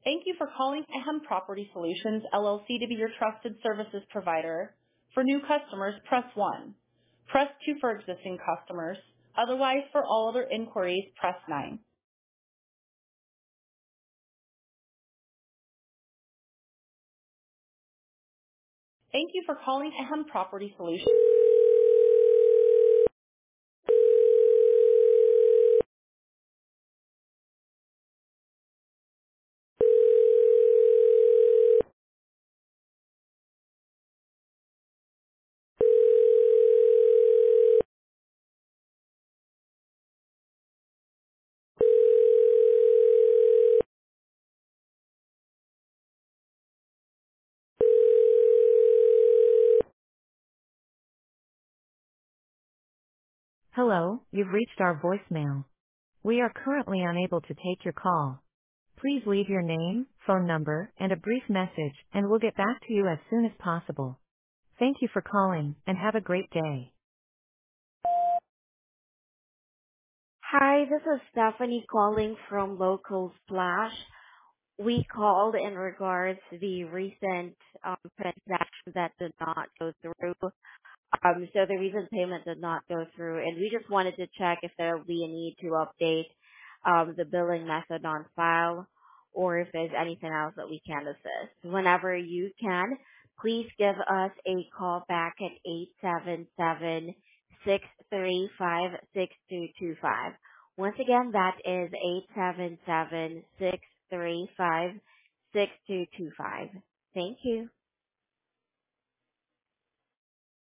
Thank you for calling Ahem Property Solutions, LLC to be your trusted services provider. For new customers, press 1. Press 2 for existing customers. Otherwise, for all other inquiries, press 9. Thank you for calling Ahem Property Solutions. Hello, you've reached our voicemail. We are currently unable to take your call. Please leave your name, phone number, and a brief message, and we'll get back to you as soon as possible. Thank you for calling, and have a great day. Hi, this is Stephanie calling from Local Splash. We called in regards to the recent transaction that did not go through. So the recent payment did not go through, and we just wanted to check if there will be a need to update the billing method on file, or if there's anything else that we can assist. Whenever you can, please give us a call back at 877-635-6225. Once again, that is 877-635-6225. Thank you.